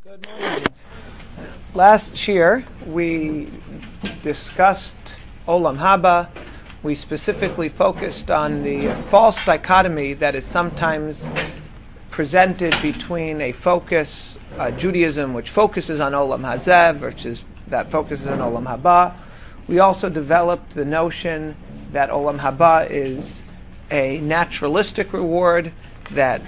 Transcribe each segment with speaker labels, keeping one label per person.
Speaker 1: Good morning. Last year we discussed Olam Haba. We specifically focused on the false dichotomy that is sometimes presented between a focus, Judaism, which focuses on Olam Hazeh, versus that focuses on Olam Haba. We also developed the notion that Olam Haba is a naturalistic reward that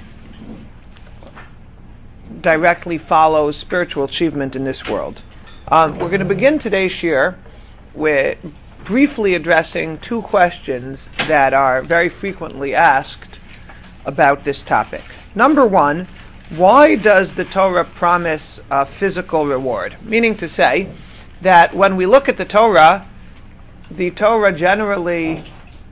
Speaker 1: directly follows spiritual achievement in this world. We're going to begin today's shir with briefly addressing two questions that are very frequently asked about this topic. Number one, why does the Torah promise a physical reward? Meaning to say that when we look at the Torah generally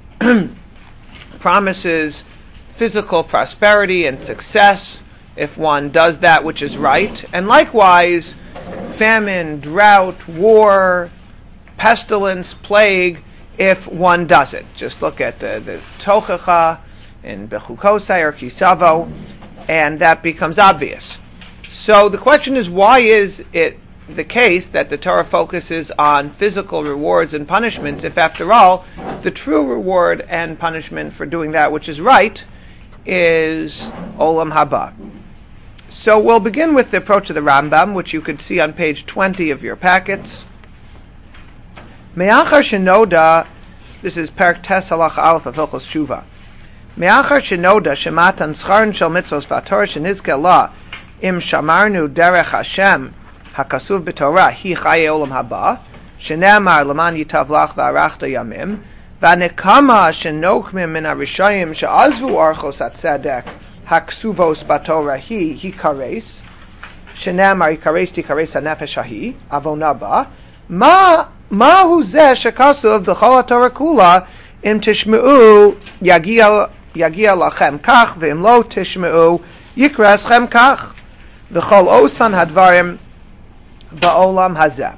Speaker 1: promises physical prosperity and success if one does that which is right, and likewise famine, drought, war, pestilence, plague if one doesn't. Just look at the Tochacha in Bechukosai or Kisavo, and that becomes obvious. So the question is, why is it the case that the Torah focuses on physical rewards and punishments if, after all, the true reward and punishment for doing that which is right is Olam Haba? So we'll begin with the approach of the Rambam, which you could see on page 20 of your packets. Me'achar shenoda, this is Perek Tes Halacha Aleph of Hilchos Shuva. Me'achar shenoda shematan scharan shel mitzvos v'atorah shenizke la im shamarnu derech Hashem hakasuv b'Torah hi chaye olam haba shene'amar leman yitav lach v'arachta yamim v'anekama shenokmim min harishayim she'azvu archos hatzedek haksuvos b'Torah hi kares shene'amar ikares tikares hanefesh hahi avonaba Mahu zeh shekasuv b'chol haTorah kula im tishmeu yagia lachem kach ve'im lo tishmeu yikra eschem kach v'chol osan hadvarim ba'olam hazeh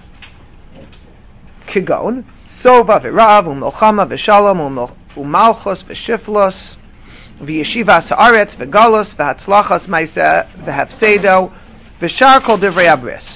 Speaker 1: kigon sova v'rav u'milchama v'shalom u'malchus v'shiflos v'yeshivas haaretz v'galus v'hatzlachas ma'aseh v'hafsedo v'shar kol divrei abris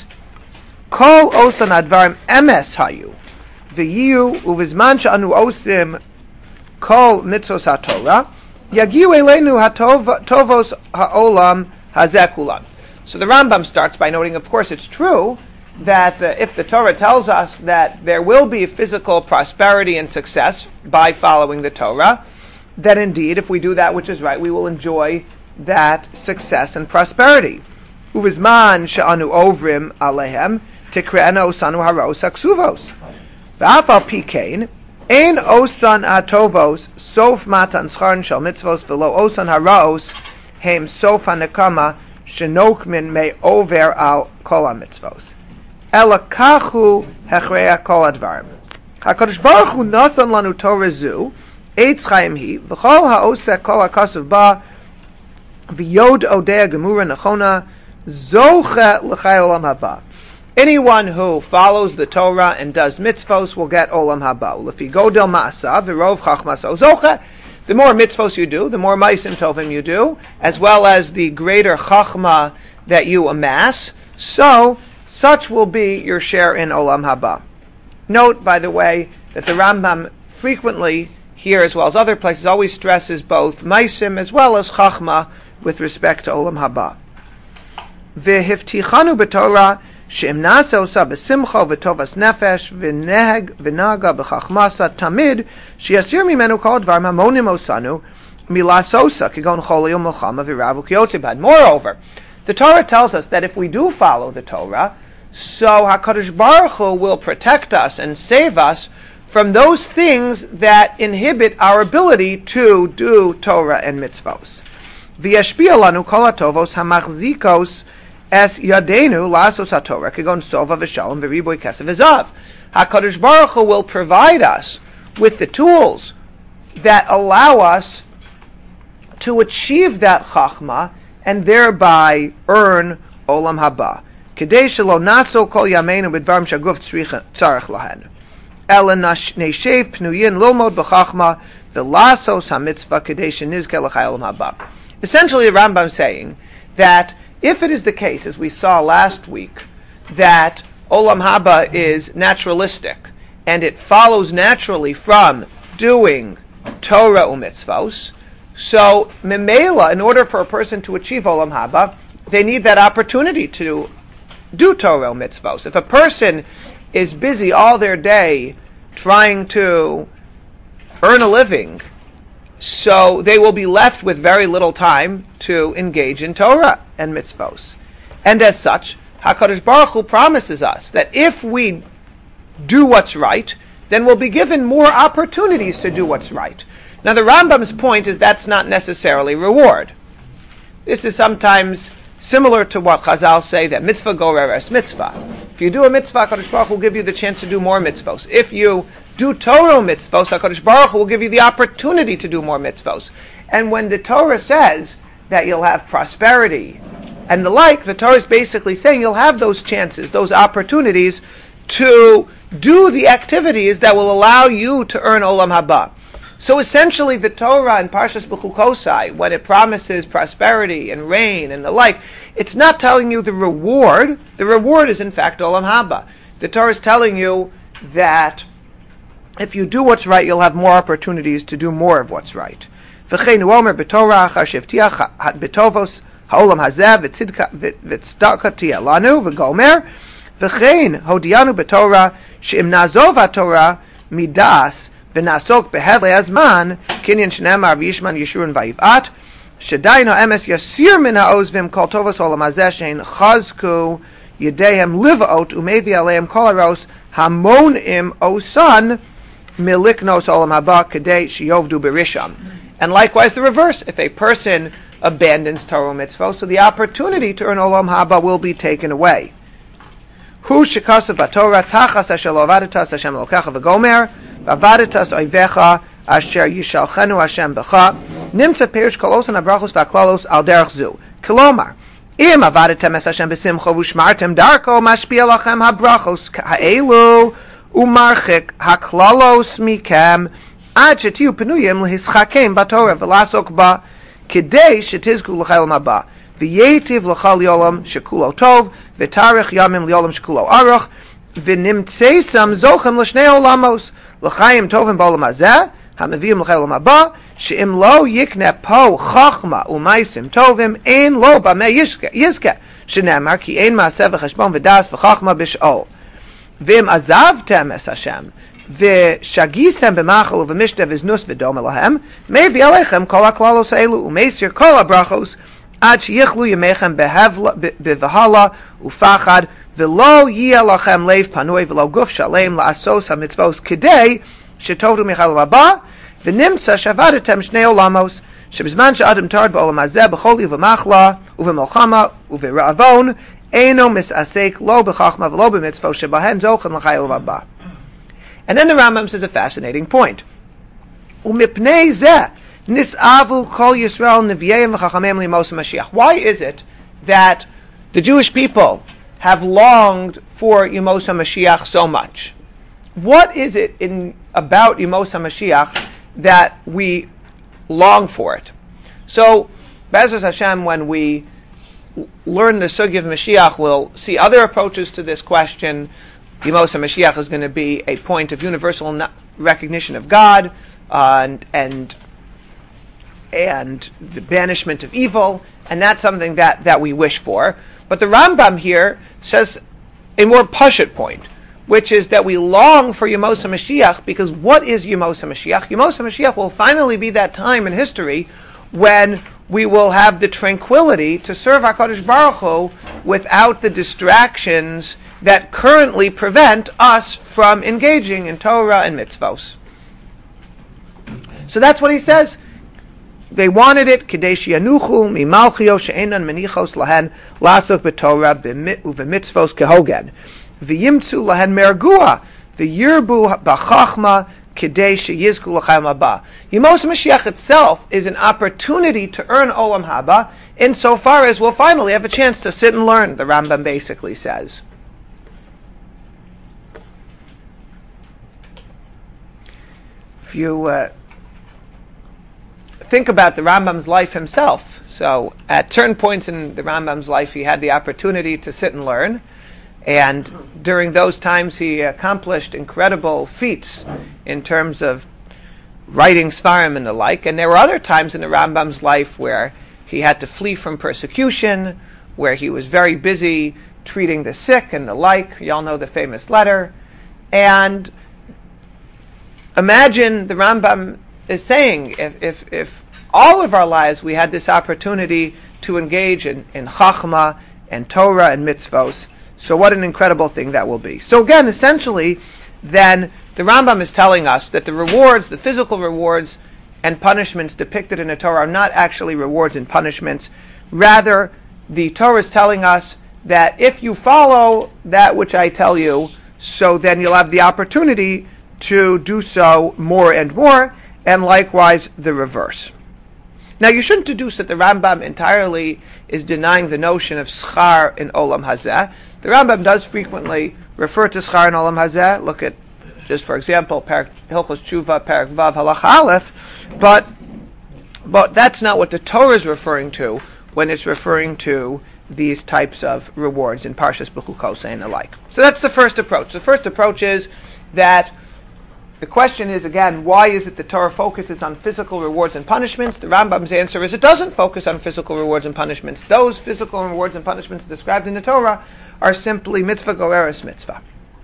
Speaker 1: Kol osan advarim emes hayu v'yiu uvizman she'anu osim kol mitzvos haTorah yagiu eleinu hatovos ha'olam hazeh kulam. So the Rambam starts by noting, of course, it's true that if the Torah tells us that there will be physical prosperity and success by following the Torah, then indeed, if we do that which is right, we will enjoy that success and prosperity. Uvizman she'anu ovrim alehem tikre'ena osanu haros haksuvos. V'afal pikein ein osan hatovos sof matan scharan shel mitzvos v'lo osan haros hem sof hanekama shenokmin me over al kol hamitzvos. Ela kachu hechreya kol advarim. HaKadosh Baruch Hu nasan lanu Torah zu eitz chaim hi v'chol ha'oseh kol hakasuv ba v'yod odea gemura nechona zoche l'chai olam haba. Anyone who follows the Torah and does mitzvos will get olam haba. Lefi godel ma'asa v'rov chachmaso zoche. The more mitzvos you do, the more ma'asim tovim you do, as well as the greater chachma that you amass, so such will be your share in olam haba. Note, by the way, that the Rambam frequently, here as well as other places, always stresses both ma'asim as well as chachma with respect to olam haba. V'hiftichanu b'Torah she'im na'aseh osa b'simcha v'tovas nefesh v'naga b'chachmasa tamid she'yasir mimenu kol dvar mamonim osanu milasosa kigon choli u'milchama v'irav u'kiyotze bad. Moreover, the Torah tells us that if we do follow the Torah, so HaKadosh Baruch Hu will protect us and save us from those things that inhibit our ability to do Torah and mitzvos. V'yashpia lanu kol hatovos hamachzikos es yadenu lasos haTorah kigon sova v'shalom v'riboy kesef v'zav. HaKadosh Baruch Hu will provide us with the tools that allow us to achieve that chachma and thereby earn olam haba. Kedei shelo naso kol yameinu b'dvarim shaguf tzarich lahen. Ela neshev pnuyin lomod b'chachma v'lasos hamitzvah kedei shenizke l'chai olam haba. Essentially, the Rambam is saying that If it is the case, as we saw last week, that Olam Haba is naturalistic, and it follows naturally from doing Torah u'mitzvos, so memela, in order for a person to achieve Olam Haba, they need that opportunity to do Torah u'mitzvos. If a person is busy all their day trying to earn a living, so they will be left with very little time to engage in Torah and mitzvos. And as such, HaKadosh Baruch Hu promises us that if we do what's right, then we'll be given more opportunities to do what's right. Now the Rambam's point is that's not necessarily reward. This is sometimes similar to what Chazal say, that mitzvah goreres mitzvah. If you do a mitzvah, HaKadosh Baruch Hu will give you the chance to do more mitzvos. If you do Torah mitzvos, HaKadosh Baruch Hu will give you the opportunity to do more mitzvos. And when the Torah says that you'll have prosperity and the like, the Torah is basically saying you'll have those chances, those opportunities to do the activities that will allow you to earn Olam Haba. So essentially the Torah in Parshas B'chukosai, when it promises prosperity and rain and the like, it's not telling you the reward. The reward is in fact Olam Haba. The Torah is telling you that if you do what's right, you'll have more opportunities to do more of what's right. V'chein hu omer b'Torah achar shevtiach b'tovos ha'olam hazeh v'tzedaka tiyeh lanu v'gomer v'chein hodianu b'Torah she'im nazov ha'Torah midas v'nasok behedlei hazman kinyan shneimar v'yishman yeshurun v'yiv'at shedayin ha'emes yasir min ha'ozvim kol tovos ha'olam hazeh she'in chazku yedehem liv'ot u'mevi aleim kol haros hamonim osan miliknos olam haba kadei sheyovdu berisham. And likewise the reverse. If a person abandons Torah mitzvah, so the opportunity to earn olam haba will be taken away. Hu shekasav b'Torah tachas asher lo avadatas Hashem elokecha v'gomer v'avadatas oivecha asher yishalchenu Hashem b'cha nimtza perish kol osan habrachos v'aklalos al derech zu. Kilomar, im avadatem es Hashem b'simcha v'shmartem darko mashpia lachem habrachos ha'elu umarchik haklalos mikem ad shetiu penuyim lehischakem b'Torah v'lasok ba kidei shetizku l'chayil maba v'yetiv l'chal yolam shekulo tov v'tarich yamim l'yolam shekulo aruch v'nimtzeisam zochem l'shnei olamos l'chayim tovim b'olam hazeh hameviyim l'chayil maba she'im lo yikne po chachma u'maisim tovim ein lo b'mei yizke shenemar ki ein ma'aseh v'cheshbon v'das v'chachma b'sh'ol V'im azavtem es Hashem, v'shagisem b'machal u'v'mishte v'znus v'dom elahem, mevi alechem kol ha'klalos ha'elu u'meisir kol ha'brachos, ad sheyichlu yemechem b'vahala u'fachad, v'lo yiyeh lachem leiv panui v'lo guf shalem la'asos ha'mitzvos kidei, shetodu michal ha'ba, v'nimtza shavadatem shnei olamos, שבזמן שאדם תרד בעולם הזה בכל ובמחלה ובמלחמה וברעבון Eino misasek lo b'chachma v'lo b'mitzvot shebahen zochen l'chayil v'abba. And then the Rambam says a fascinating point. U'mipnei zeh nis'avu kol Yisrael nevi'eim v'chachamim limos Mashiach. Why is it that the Jewish people have longed for Yemos HaMashiach so much? What is it about Yemos HaMashiach that we long for it? So, Be'ezus Hashem, when we learn the Sugya of Mashiach, we'll see other approaches to this question. Yemos HaMashiach is going to be a point of universal recognition of God and the banishment of evil, and that's something that we wish for. But the Rambam here says a more pashut point, which is that we long for Yemos HaMashiach, because what is Yemos HaMashiach? Yemos HaMashiach will finally be that time in history when we will have the tranquility to serve HaKadosh Baruch Hu without the distractions that currently prevent us from engaging in Torah and mitzvos. So that's what he says. They wanted it, Kidei sheyanuchu mimalchio she'enan menichos lahen lasok b'Torah u'v'mitzvos kehogen v'yimtzu lahen mergua v'yirbu b'chachma Kidei sheyizku l'chayim haba. Yemos Mashiach itself is an opportunity to earn Olam Haba, insofar as we'll finally have a chance to sit and learn, the Rambam basically says. If you think about the Rambam's life himself, So at certain points in the Rambam's life, he had the opportunity to sit and learn. And during those times, he accomplished incredible feats in terms of writing Svarim and the like. And there were other times in the Rambam's life where he had to flee from persecution, where he was very busy treating the sick and the like. You all know the famous letter. And imagine the Rambam is saying, if all of our lives we had this opportunity to engage in Chachma and Torah and mitzvos, so what an incredible thing that will be. So again, essentially, then the Rambam is telling us that the rewards, the physical rewards and punishments depicted in the Torah are not actually rewards and punishments. Rather, the Torah is telling us that if you follow that which I tell you, so then you'll have the opportunity to do so more and more, and likewise the reverse. Now, you shouldn't deduce that the Rambam entirely is denying the notion of schar in Olam Hazeh. The Rambam does frequently refer to schar in Olam Hazeh. Look at, just for example, Hilchos Tshuva, Perek Vav, Halacha Aleph. But that's not what the Torah is referring to when it's referring to these types of rewards in Parshas Bechukos and the like. So that's the first approach. The first approach is that the question is, again, why is it the Torah focuses on physical rewards and punishments? The Rambam's answer is it doesn't focus on physical rewards and punishments. Those physical rewards and punishments described in the Torah are simply mitzvah goeres mitzvah.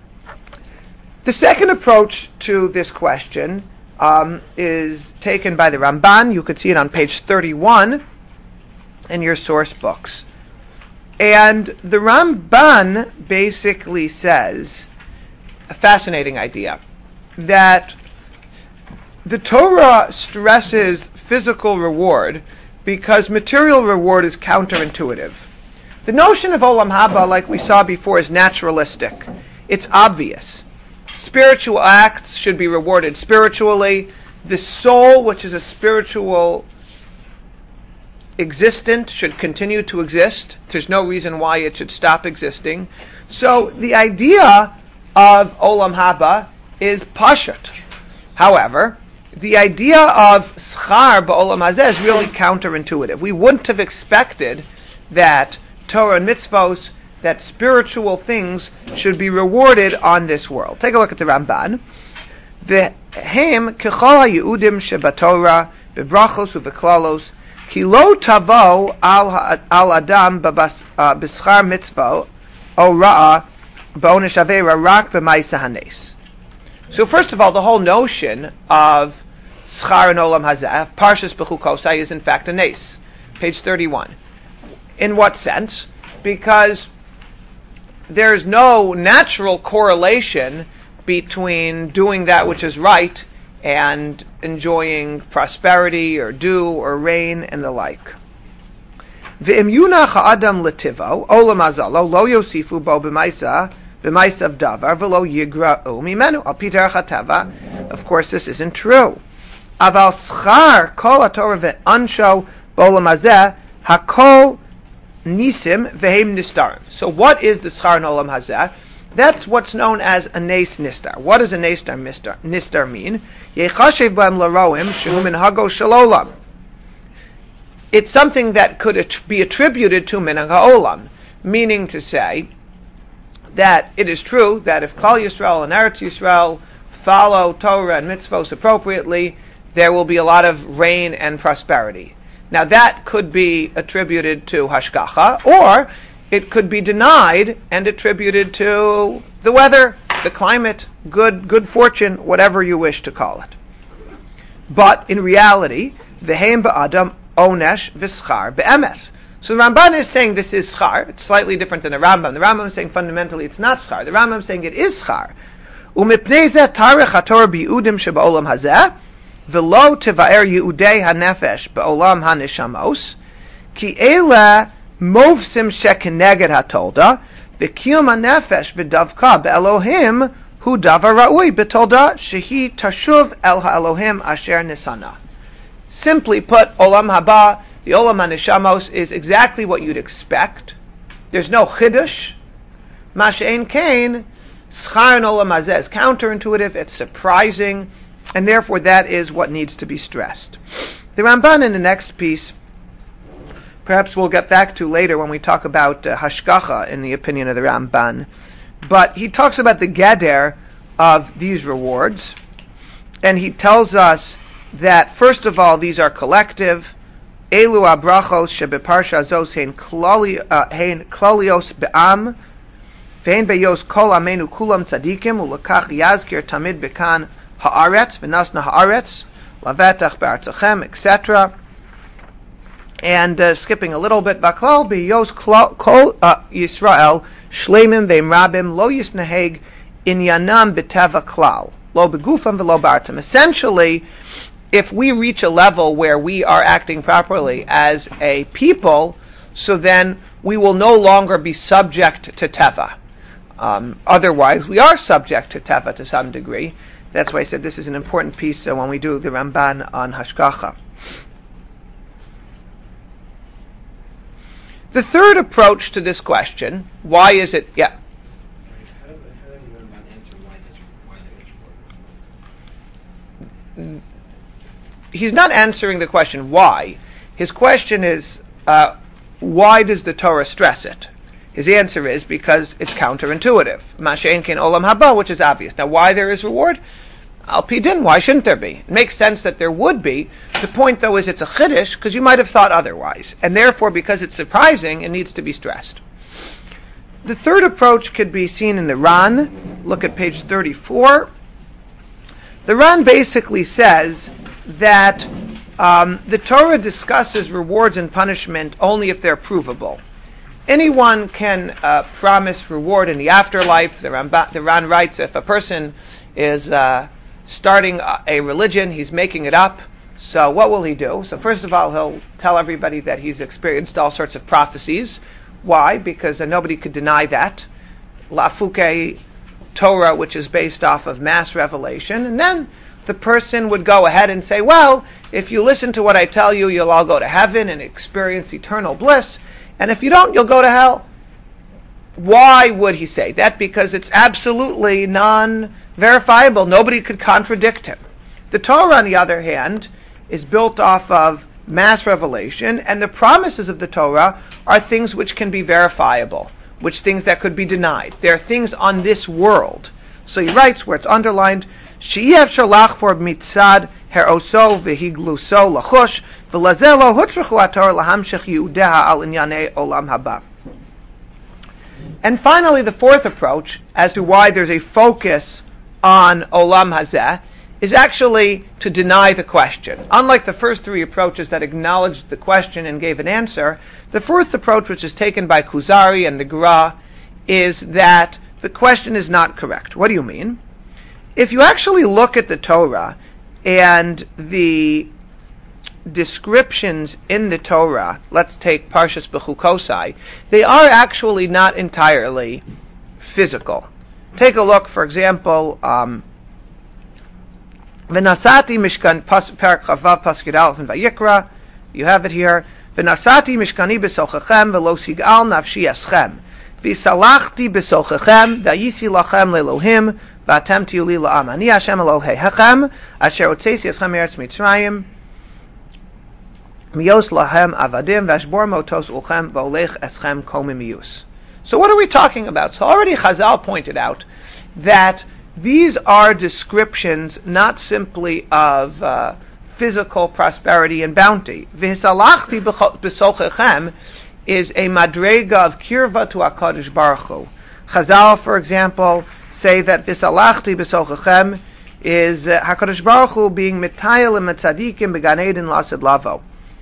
Speaker 1: The second approach to this question is taken by the Ramban. You could see it on page 31 in your source books. And the Ramban basically says a fascinating idea, that the Torah stresses physical reward because material reward is counterintuitive. The notion of Olam Haba, like we saw before, is naturalistic. It's obvious. Spiritual acts should be rewarded spiritually. The soul, which is a spiritual existent, should continue to exist. There's no reason why it should stop existing. So the idea of Olam Haba is pashut. However, the idea of schar ba'olam hazeh is really counterintuitive. We wouldn't have expected that Torah and mitzvos, that spiritual things, should be rewarded on this world. Take a look at the Ramban. V'hem kechol ha'yeudim shebatorah bebrachos uveklalos ki lo tavo al adam b'schar mitzvah o ra'a ba'onish avera rak b'maisa hanes. So first of all, the whole notion of schar and olam hazeh, Parshas Bechukosai, is in fact a nes. Page 31. In what sense? Because there's no natural correlation between doing that which is right and enjoying prosperity or dew or rain and the like. V'im yunach ha'adam letivo, olam hazalo, lo yosifu bo b'maisa, b'maisav davar v'lo yigra'u mimenu al pi derech hatava. Of course, this isn't true. Aval schar kol haTorah ve'ansho b'olam hazeh hakol nisim v'heim nistarim. So what is the schar in olam hazeh? That's what's known as a nes nistar. What does a nes nistar mean? Yechashev b'hem l'roim shehu min hago shalolam. It's something that could be attributed to minhag ha'olam, meaning to say that it is true that if Klal Yisrael and Eretz Yisrael follow Torah and mitzvos appropriately, there will be a lot of rain and prosperity. Now that could be attributed to hashgacha, or it could be denied and attributed to the weather, the climate, good fortune, whatever you wish to call it. But in reality, v'heim ba'adam onesh v'schar be'emes. So the Ramban is saying this is schar. It's slightly different than the Rambam. The Rambam is saying fundamentally it's not schar. The Rambam is saying it is schar. U'mipnei zeh tarech haTorah biyudim sheba'olam hazeh v'lo tevaer yudei hanefesh ba'olam haneshamos ki ele movsim shekeneged hatolda v'kiyum hanefesh v'davka be'elohim hu davar ra'ui betolda shehi tashuv el ha'elohim asher nisana. Simply put, olam haba, the Olam HaNeshamos, is exactly what you'd expect. There's no chidush. Masha'en kain, schar and Olam Hazeh is counterintuitive, it's surprising, and therefore that is what needs to be stressed. The Ramban in the next piece perhaps we'll get back to later when we talk about hashgacha in the opinion of the Ramban. But he talks about the geder of these rewards, and he tells us that, first of all, these are collective. Elu abrachos shebeparsha zos hein klalios be'am, ve'en beyos kol amenu kulam tzadikim, ulekach yazkir tamid bekan haaretz, v'nasna haaretz, lavetach be'artzachem, etc. And skipping a little bit, Vaklal beyos kol Yisrael, shleimim ve'imrabim, lo yisnaheg inyanam b'teva klal, lo begufam v'lo b'artam. Essentially, if we reach a level where we are acting properly as a people, so then we will no longer be subject to teva. Otherwise, we are subject to teva to some degree. That's why I said this is an important piece when we do the Ramban on hashgacha. The third approach to this question, why is it... Yeah. He's not answering the question why. His question is, why does the Torah stress it? His answer is because it's counterintuitive. Masha'en ken olam haba, which is obvious. Now, why there is reward? Al pi din, why shouldn't there be? It makes sense that there would be. The point, though, is it's a chiddush, because you might have thought otherwise. And therefore, because it's surprising, it needs to be stressed. The third approach could be seen in the Ran. Look at page 34. The Ran basically says that the Torah discusses rewards and punishment only if they're provable. Anyone can promise reward in the afterlife. The Ran writes, if a person is starting a religion, he's making it up, so what will he do? So first of all, he'll tell everybody that he's experienced all sorts of prophecies. Why? Because nobody could deny that. Lafuke Torah, which is based off of mass revelation, and then the person would go ahead and say, well, if you listen to what I tell you, you'll all go to heaven and experience eternal bliss, and if you don't, you'll go to hell. Why would he say that? Because it's absolutely non-verifiable. Nobody could contradict him. The Torah, on the other hand, is built off of mass revelation, and the promises of the Torah are things which can be verifiable, which things that could be denied. They are things on this world. So he writes, where it's underlined, She'iev shalach for mitzad heroso v'higluso lachush v'lazelo hutzrechu ator lahamshech yudeha al inyanei olam haba. And finally, the fourth approach as to why there's a focus on olam hazeh is actually to deny the question. Unlike the first three approaches that acknowledged the question and gave an answer, the fourth approach, which is taken by Kuzari and the Gra, is that the question is not correct. What do you mean? If you actually look at the Torah and the descriptions in the Torah, let's take Parshas Bechukosai, they are actually not entirely physical. Take a look, for example, V'nasati mishkan perak chavav pasuk aleph in Vayikra. You have it here. V'nasati mishkani b'sochachem v'lo sigal nafshi eschem. V'salachti b'sochachem v'yisi lachem lelohim v'atem tiyu li la'am. Ani Hashem Elohei hechem asher otzesi eschem eretz Mitzrayim miyos lahem avadim v'ashbor motos ulchem v'olech eschem komim miyus. So what are we talking about? So already Chazal pointed out that these are descriptions not simply of physical prosperity and bounty. V'hisalachti b'sochechem is a madrega of kirva to HaKadosh Baruch Hu. Chazal, for example, say that v'hisalachti b'sochechem is HaKadosh Baruch Hu being mitayel and metzadikim b'gan eden lased lavo.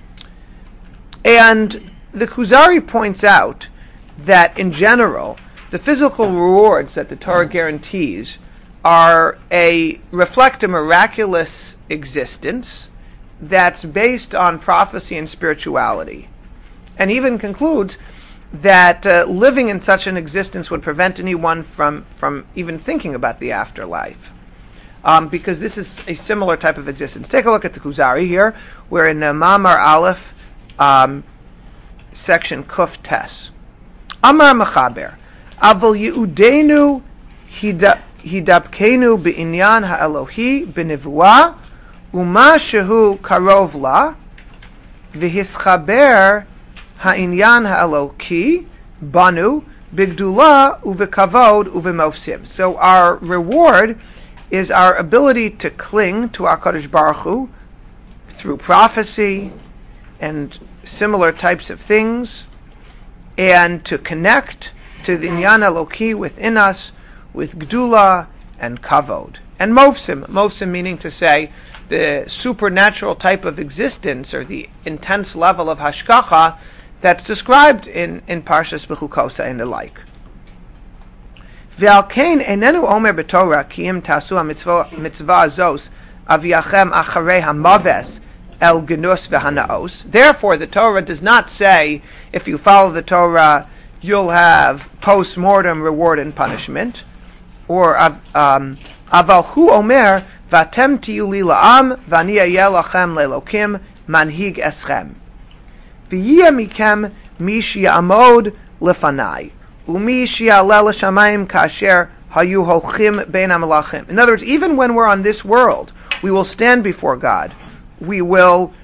Speaker 1: And the Kuzari points out that in general, the physical rewards that the Torah guarantees reflect a miraculous existence that's based on prophecy and spirituality. And even concludes that living in such an existence would prevent anyone from even thinking about the afterlife. Because this is a similar type of existence. Take a look at the Kuzari here. We're in Mamar Aleph, section Kuf Tes. Amar Mechaber, Aval Yeudenu Hidabkenu B'inyan Ha'elohi B'nivua Uma Shehu Karov La V'hischaber ha'inyan ha'eloki banu bigdula uvekavod uvemofsim. So our reward is our ability to cling to HaKadosh Baruch Hu through prophecy and similar types of things, and to connect to the Inyan Eloki within us with Gdula and Kavod. And Mofsim meaning to say the supernatural type of existence, or the intense level of Hashgacha that's described in Parshas Bechukosa and the like. Ve'al kein enenu omer b'Torah ki im tasu ha-mitzvah azos aviyachem acharei hamaves el genus v'hanaos. Therefore, the Torah does not say, if you follow the Torah, you'll have post-mortem reward and punishment. Or aval hu omer v'atem tiyu li la'am v'ani ayeh lachem le'elokim manhig eschem. V'yiyeh mikem mi she'ya'amod lefanai u'mi she'ya'aleh l'shamayim kasher hayu holchim bein hamelachim. In other words, even when we're on this world, we will stand before God. We will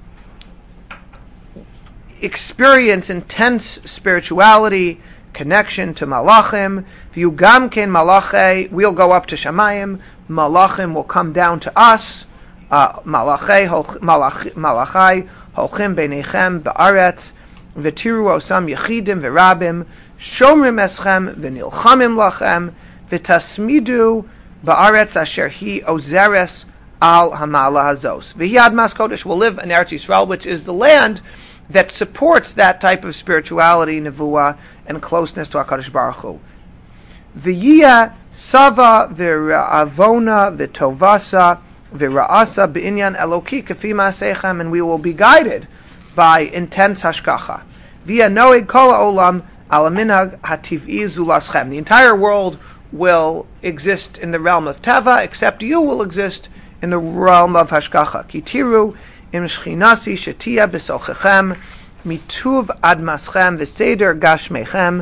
Speaker 1: experience intense spirituality, connection to malachim. V'yu gam ken malachei, we'll go up to Shamayim. Malachim will come down to us. Malachai holchim beinechem ba'aretz v'tiru osam yechidim v'rabim shomrim eschem v'nilchamim lachem v'tasmidu ba'aretz asher hi ozeres al hamala hazos. V'hi admas kodesh, will live in Eretz Yisrael, which is the land that supports that type of spirituality, nevuah, and closeness to HaKadosh Baruch Hu. V'yiyah sava v'ravona v'tovasa v'ra'asa b'inyan eloki kafi ma'asechem, and we will be guided by intense hashgacha. V'yah noeg kol ha'olam al minhag hativ'i zulaschem. The entire world will exist in the realm of teva, except you will exist in the realm of hashgacha. Kitiru im shchinasi shetia b'sochechem mituv admaschem v'seder gashmechem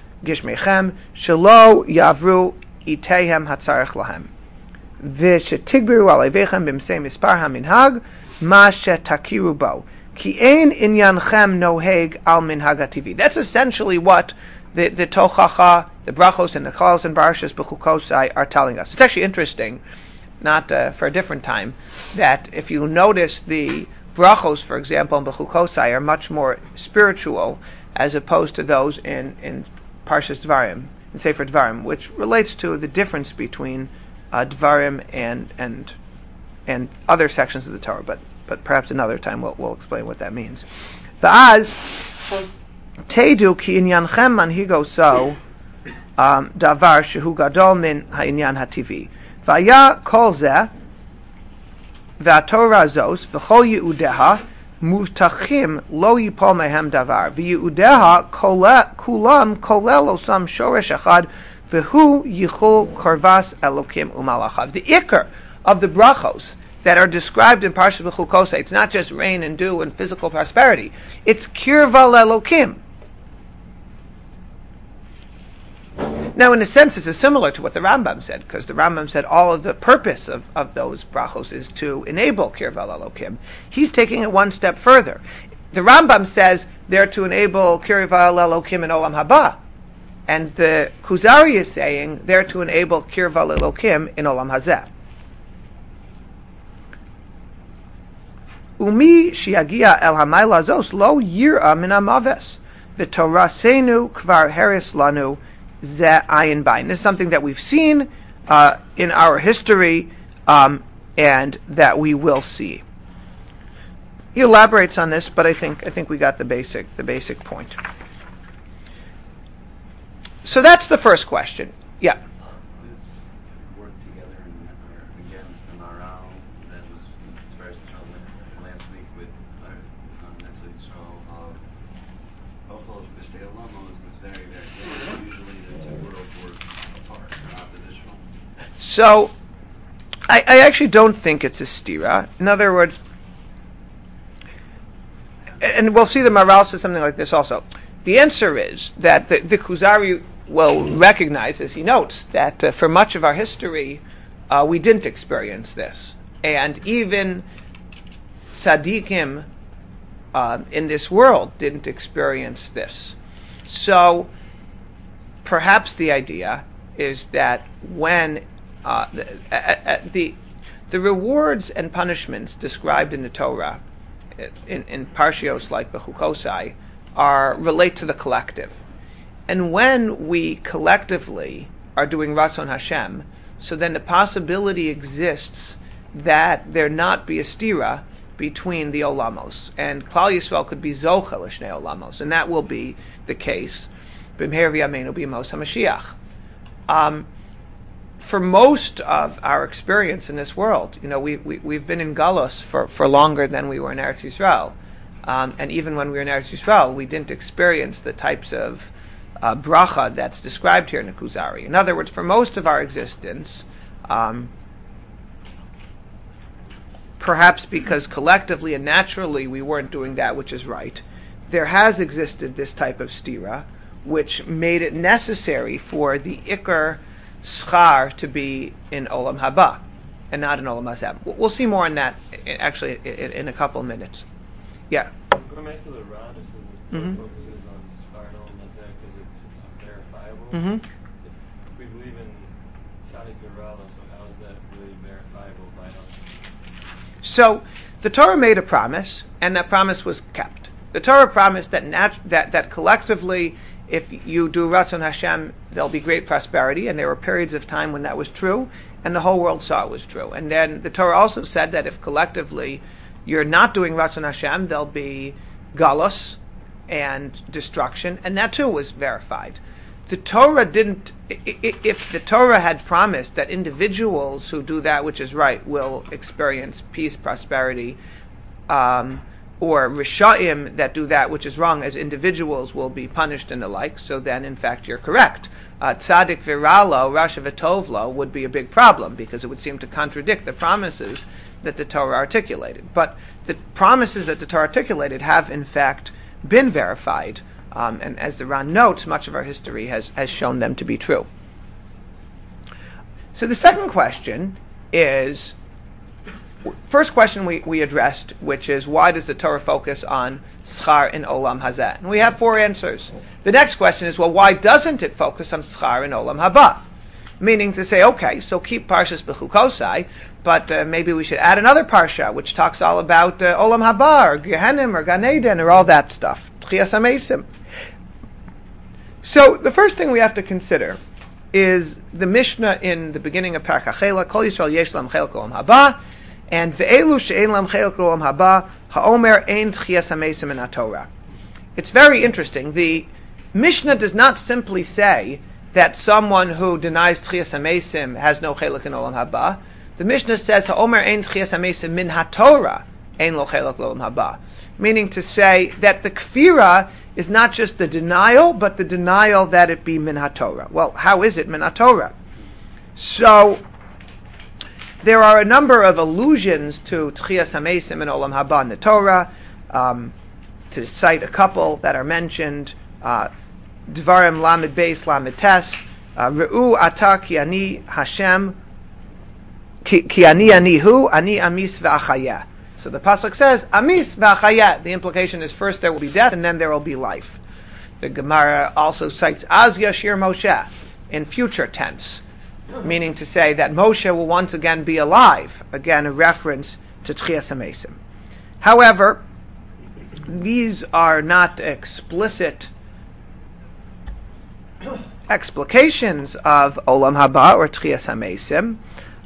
Speaker 1: shelo yavru itehem hatzarech lahem v'shetigbiru alayvechem b'msei mispar haminhag ma shetakiru bo ki ein inyanchem noheg al minhag hativi. That's essentially what the tochacha, the brachos and the chalos and barashas b'chukosai are telling us. It's actually interesting, not for a different time, that if you notice the brachos, for example, in Bechukosai are much more spiritual as opposed to those in Parshas Dvarim, in Sefer Dvarim, which relates to the difference between Dvarim and other sections of the Torah, but perhaps another time we'll explain what that means. Va'az Teidu ki inyanchem manhigo so davar shehu gadol min ha'inyan hativi. Vaya kol zeh v'atorah zos v'chol yeudeha muvtachim lo yipol mehem davar v'yeudeha kulam kolel osam shoresh echad v'hu yichul korvas elokim umalachav. The ikar of the brachos that are described in Parshas Bechukosai, it's not just rain and dew and physical prosperity, it's kirva lelokim. Now, in a sense, this is similar to what the Rambam said, because the Rambam said all of the purpose of those brachos is to enable Kirva Elokim. He's taking it one step further. The Rambam says they're to enable Kirva Elokim in Olam Haba, and the Kuzari is saying they're to enable Kirva Elokim in Olam Hazeh. Umi shiagia el hamayla zos lo yira min amaves v'torah seinu kvar heres lanu. This is something that we've seen in our history and that we will see. He elaborates on this, but I think we got the basic point. So that's the first question. Yeah.
Speaker 2: Work together against the Maral that was expressed last week with Netflix show. Ochos B'Shtei Olamos is very, very good. Usually the two worlds work apart, oppositional.
Speaker 1: So, I actually don't think it's a stira. In other words, and we'll see the Maral says something like this also. The answer is that the Kuzari will recognize, as he notes, that for much of our history, we didn't experience this. And even tzaddikim in this world didn't experience this. So perhaps the idea is that when the rewards and punishments described in the Torah, in parshios like Bechukosai, relate to the collective. And when we collectively are doing Ratzon Hashem, so then the possibility exists that there not be a stira between the olamos, and Klal Yisrael could be zochel l'shnei olamos, and that will be the case b'mher v'yameinu b'yamos HaMashiach. For most of our experience in this world, we've been in Galus for longer than we were in Eretz Yisrael, and even when we were in Eretz Yisrael, we didn't experience the types of bracha that's described here in the Kuzari. In other words, for most of our existence, perhaps because collectively and naturally we weren't doing that which is right, there has existed this type of stira, which made it necessary for the ikar schar to be in Olam Haba and not in Olam Hazeh. We'll see more on that actually in a couple of minutes. Yeah.
Speaker 3: Going back to the Ran, it says the
Speaker 1: Mhm.
Speaker 3: focuses on schar and Olam Hazeh because it's verifiable.
Speaker 1: Mm-hmm.
Speaker 3: If we believe in Tzaddik Gerala, so how is that really verifiable by us?
Speaker 1: So the Torah made a promise, and that promise was kept. The Torah promised that collectively, if you do Ratzon Hashem, there'll be great prosperity, and there were periods of time when that was true, and the whole world saw it was true. And then the Torah also said that if collectively you're not doing Ratzon Hashem, there'll be galus and destruction, and that too was verified. The Torah didn't. If the Torah had promised that individuals who do that which is right will experience peace, prosperity, or Risha'im that do that which is wrong as individuals will be punished and the like, so then in fact you're correct. Tzaddik viralo, Rasha v'tovlo would be a big problem because it would seem to contradict the promises that the Torah articulated. But the promises that the Torah articulated have in fact been verified, and as the Ran notes, much of our history has shown them to be true. So the second question is, first question we addressed, which is why does the Torah focus on schar in Olam Hazeh? And we have four answers. The next question is, well, why doesn't it focus on schar in Olam Haba? Meaning to say, okay, so keep Parshas Bechukosai, but maybe we should add another parsha which talks all about Olam Haba or Gehenim or Gan Eden or all that stuff. Tchias HaMeisim. So the first thing we have to consider is the Mishnah in the beginning of Parak HaChelek, Kol Yisrael Yesh Lam Chelek Olam Haba, and Ve'elu She'en Lam Chelek Olam Haba, Ha'omer Ein Tchias HaMeisim in HaTorah. It's very interesting. The Mishnah does not simply say that someone who denies Tchias HaMeisim has no Chelek in Olam Haba. The Mishnah says, Ha'omer Ein Tchias HaMeisim min HaTorah, Ein Lo Chelek Olam Haba. Meaning to say that the kfira is not just the denial, but the denial that it be min HaTorah. Well, how is it min HaTorah? So, there are a number of allusions to Tchias HaMeisim and Olam Haba in the Torah. To cite a couple that are mentioned, Dvarim Lamed Beis Lamed Tes, Re'u Ata Ki Ani Hashem, Ki Ani Hu, Ani Amis V'Achayeh. So the pasuk says, Amis v'achayat. The implication is first there will be death and then there will be life. The Gemara also cites Az Yashir Moshe in future tense, meaning to say that Moshe will once again be alive. Again, a reference to Tchias HaMeisim. However, these are not explicit explications of Olam Haba or Tchias HaMeisim.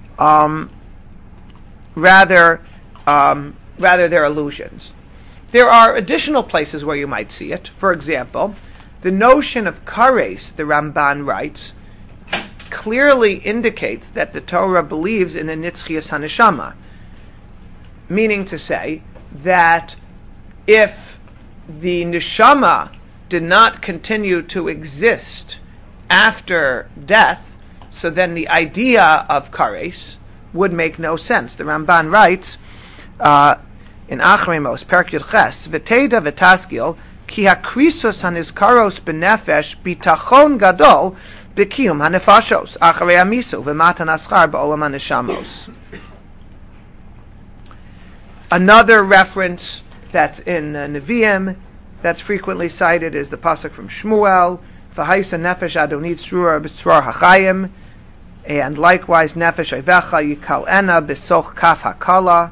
Speaker 1: Rather, they're illusions. There are additional places where you might see it. For example, the notion of kares, the Ramban writes, clearly indicates that the Torah believes in the nitzchias haneshama, meaning to say that if the neshama did not continue to exist after death, so then the idea of kares would make no sense. The Ramban writes in Achremos, Perek Yud Ches, V'teida v'taskil, ki hakrisos hanizkaros b'nefesh bitachon gadol b'kiyum hanefashos, acharei amisu, v'matan aschar ba'olam haneshamos. Another reference that's in Nevi'im, that's frequently cited, is the pasuk from Shmuel, V'haisa nefesh adonit tzrura b'tzrar hachayim, and likewise nefesh ayvecha yikal ena b'soch kaf hakala.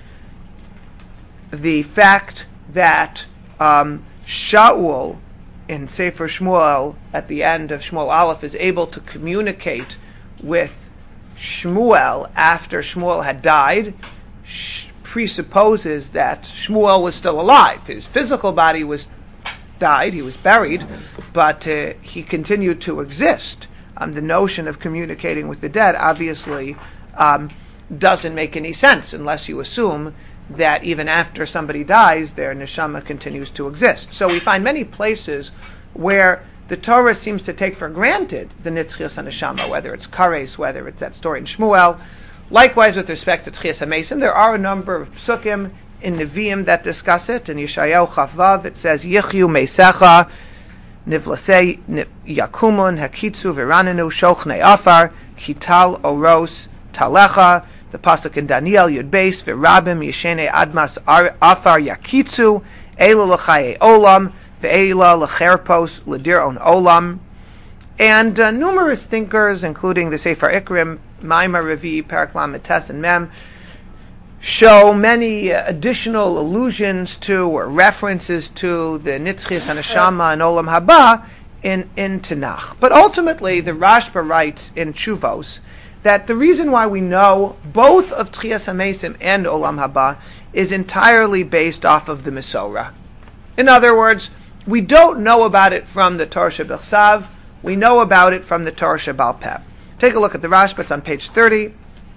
Speaker 1: The fact that Shaul in Sefer Shmuel, at the end of Shmuel Aleph, is able to communicate with Shmuel after Shmuel had died, presupposes that Shmuel was still alive. His physical body was died, he was buried, but he continued to exist. The notion of communicating with the dead obviously doesn't make any sense unless you assume that even after somebody dies, their neshama continues to exist. So we find many places where the Torah seems to take for granted the Nitzchias HaNeshama, whether it's Kares, whether it's that story in Shmuel. Likewise, with respect to Tchias HaMesim, there are a number of psukim in Nevi'im that discuss it. In Yeshayahu Chafvav, it says, Yichyu Meisecha, Nivlasei Yakumun, Hakitzu Viranenu, Shochnei Afar, Kital Oros Talecha. The pasuk in Daniel Yud Beis, Virabim Yeshene Admas Afar Yakitzu, Eila L'chaye Olam, Ve'eila L'cherpos L'dir On Olam. And numerous thinkers, including the Sefer Ikrim, Maimar Revi, Parak Lamed Tes, and Mem, show many additional allusions to or references to the Nitzchias HaNeshama and Olam Haba in Tanakh. But ultimately, the Rashba writes in Tshuvos that the reason why we know both of Tchias HaMesim and Olam Haba is entirely based off of the Mesorah. In other words, we don't know about it from the Torah Shebechsav, we know about it from the Torah Shebal Peh. Take a look at the Rashba, it's on page 30.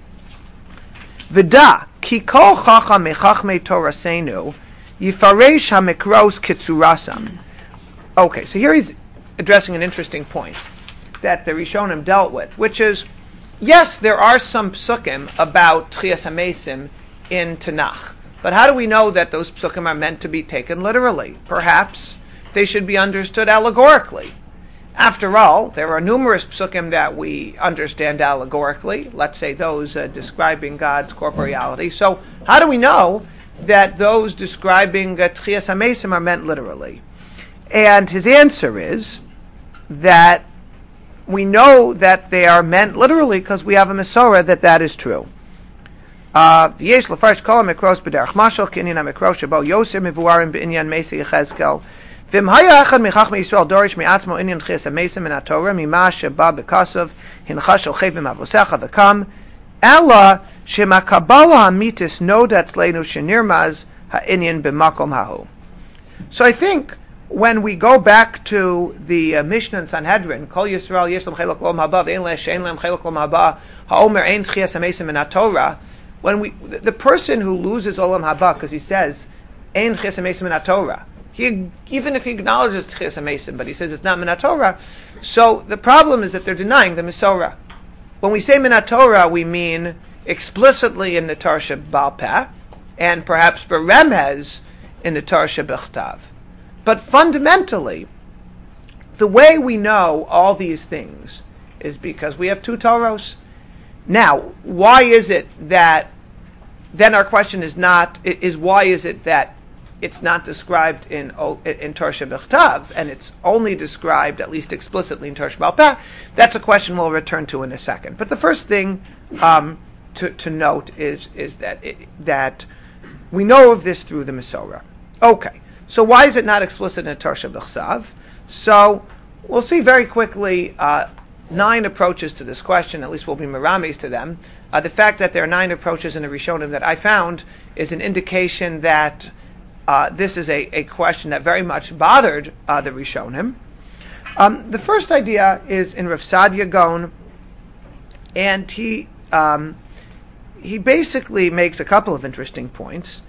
Speaker 1: V'da, ki kol chacham mechachmei Torasenu, yifaresh hamikros kitzurasam. Okay, so here he's addressing an interesting point that the Rishonim dealt with, which is, yes, there are some psukim about Tchias HaMesim in Tanakh, but how do we know that those psukim are meant to be taken literally? Perhaps they should be understood allegorically. After all, there are numerous psukim that we understand allegorically, let's say those describing God's corporeality. So how do we know that those describing Tchias HaMesim are meant literally? And his answer is that we know that they are meant literally because we have a Mesorah that is true. V'yesh lefarsh kol ha-mikros b'derech mashal k'inyan ha-mikros shebo yoser mivuarim b'inyan Meisi Yechezkel. V'im haya echad mechachmei Yisrael dorish mi'atzmo inyan Tchias HaMesim min ha-Torah mima sheba b'kasav hincha shel chevim avosecha v'kam ela shema kabbalah hamitis noda tzleinu shenirmaz ha'inyan b'makom hahu. So I think when we go back to the Mishnah in Sanhedrin, Kol Yisrael Yesh Lam Chelok Olam Haba Ve'en Le'Shein Lam Chelok Olam Haba Ha'omer Ein Tchias HaMesim Min HaTorah, when the person who loses Olam Haba because he says Ein Tchias HaMesim Min HaTorah, even if he acknowledges Tchias HaMesim, but he says it's not Min HaTorah, so the problem is that they're denying the Mesorah. When we say Min HaTorah, we mean explicitly in the Torah Shebal Peh, and perhaps beremez in the Torah Shebechtav. But fundamentally, the way we know all these things is because we have two Torahs. Now, why is it that, then our question is why is it that it's not described in Torah Shebechtav, and it's only described, at least explicitly, in Torah Shebal Peh? That's a question we'll return to in a second. But the first thing to note is that we know of this through the Mesorah. Okay. So why is it not explicit in Torah Shebechsav? So we'll see very quickly 9 approaches to this question, at least we'll be merames to them. The fact that there are 9 approaches in the Rishonim that I found is an indication that this is a question that very much bothered the Rishonim. The first idea is in Rav Sadia Gaon, and he basically makes a couple of interesting points.